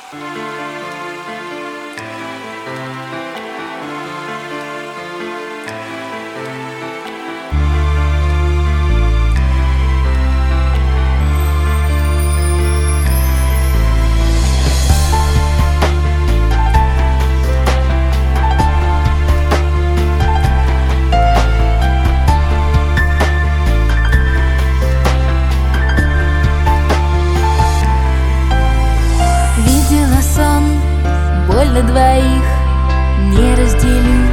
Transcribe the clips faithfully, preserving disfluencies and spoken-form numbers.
На двоих не разделю.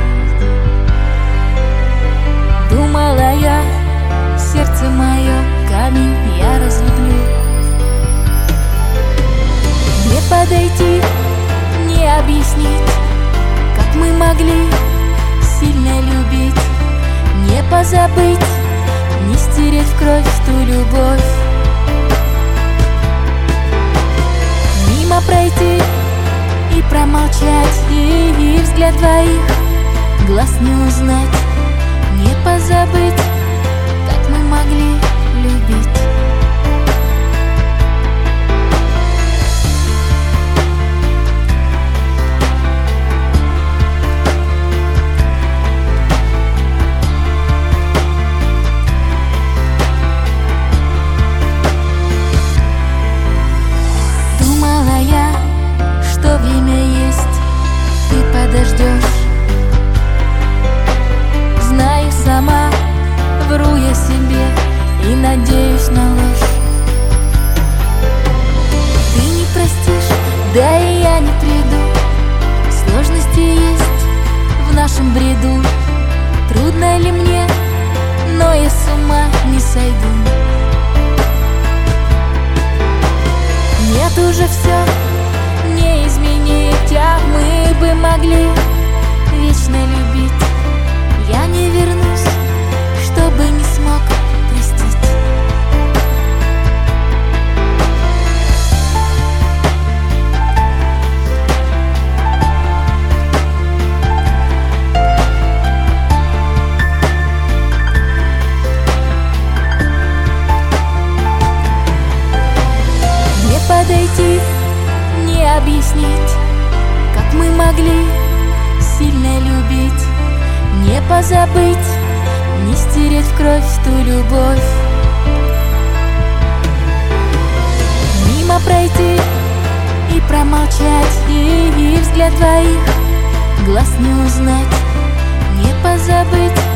Думала я, сердце мое, камень я разлюблю. Не подойти, не объяснить, как мы могли сильно любить. Не позабыть, не стереть в кровь ту любовь. Мимо пройти и промолчать, и, и взгляд твоих глаз не узнать. Не позабыть, как мы могли любить. Думала я, что время есть, ты подождешь. Знаю сама, вру я себе и надеюсь на ложь. Ты не простишь, да и я не приду. Сложности есть в нашем бреду. Трудно ли мне, но я с ума не сойду. Нет, уже все не изменить, а мы бы могли вечно любить. Я не вернусь, чтобы не смог простить. Не подойти, не объяснить, как мы могли сильно любить. Не позабыть, не стереть в кровь ту любовь. Мимо пройти и промолчать, и, и взгляд твоих глаз не узнать. Не позабыть,